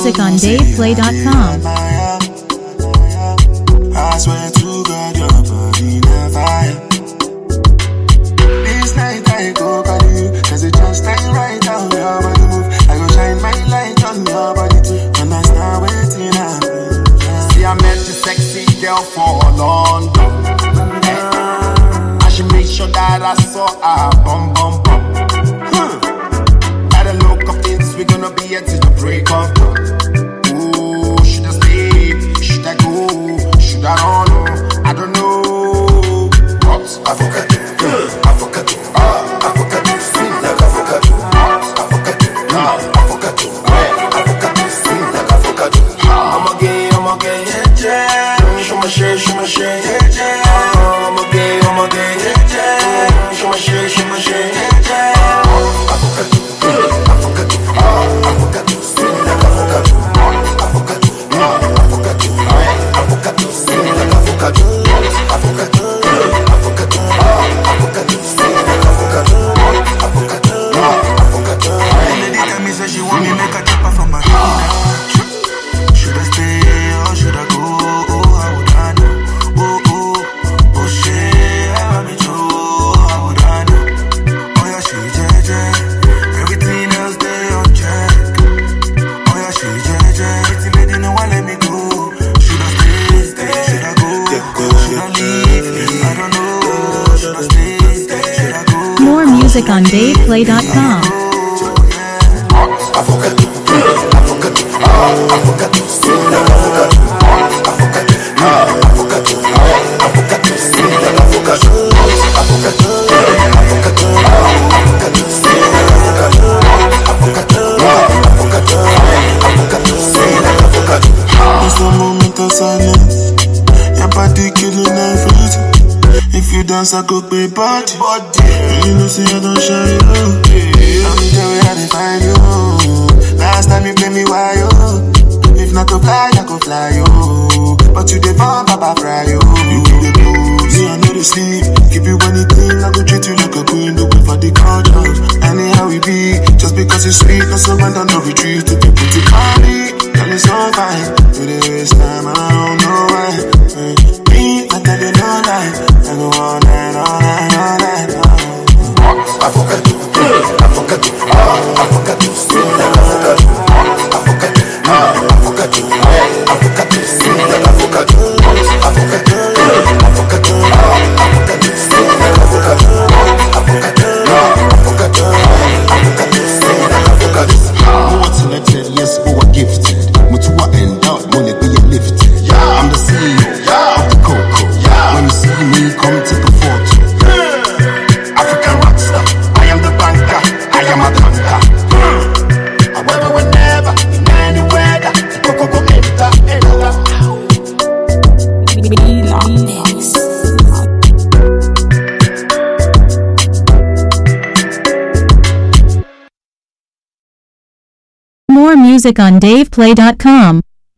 music on DavePlay.com. I swear to God, your body never fire. This night I go call you, cause it just ain't right how your body move. I go shine my light on your body too, and I start waiting up. See, I met the sexy girl for London, and she made sure that I saw her bum bum bum. By the look of things, we're gonna be here till the break of dawn. Ooh, should I stay? Should I go? Should I run? I don't know. What? Avocado, avocado, avocado, sweet like avocado. Avocado, avocado, avocado, sweet like avocado. I'm again, yeah. Show my shit, yeah. I'm again, yeah. Show my shit, yeah. Avocado, avocado, avocado, sweet like avocado. Avocado, avocado, avocado, sweet like avocado. Avocado, avocado, avocado, sweet like avocado. Avocado, avocado. Lady tell me say she want me make a chop her from my dinner. Should I stay or should I go? Oh, how would I know? Oh, shit, I want me to. How would I know? Oh, yeah, she JJ. Everything else they on check. Oh, yeah, she JJ. Pretty lady, no one let me go. Should I stay? Should I go? Should I leave? I don't know. Should I stay? Should I go? More music on DavePlay.com. Avocado, avocado, avocado, sweet like avocado. Avocado, avocado, avocado, sweet like avocado. Avocado, avocado, avocado, sweet like avocado. Avocado, avocado, avocado, sweet like avocado. It's a moment of silence. Your body killing everything. If you dance, I go pay body. You know, see, I don't shy you. I'm the way I define you. Last time you play me, why you? If not to fly, I go fly you. But you define Papa Fry you. You give the blues, see, I know the sleep. Keep you money clean, I go treat you like a queen. Do it for the culture. Anyhow we be, just because it's sweet, no so man don't no retreat. To be pretty funny, tell me so fine. To the waste time, I don't know why. Me, I tell you no lie. I go all night, all night, all night. Avocado, avocado, avocado, sweet like avocado. Avocado, avocado, avocado, sweet like avocado. Avocado, avocado, avocado, sweet like avocado. Avocado, avocado, avocado, sweet like avocado. More selected, yes, more gifted. Mutua end out, money be lifted. I'm the CEO of the Coco. When you see me, come take a photo. African rockstar, I am the banker, I am a conquer. However, whenever, in any weather, Coco go enter. More music on DavePlay.com.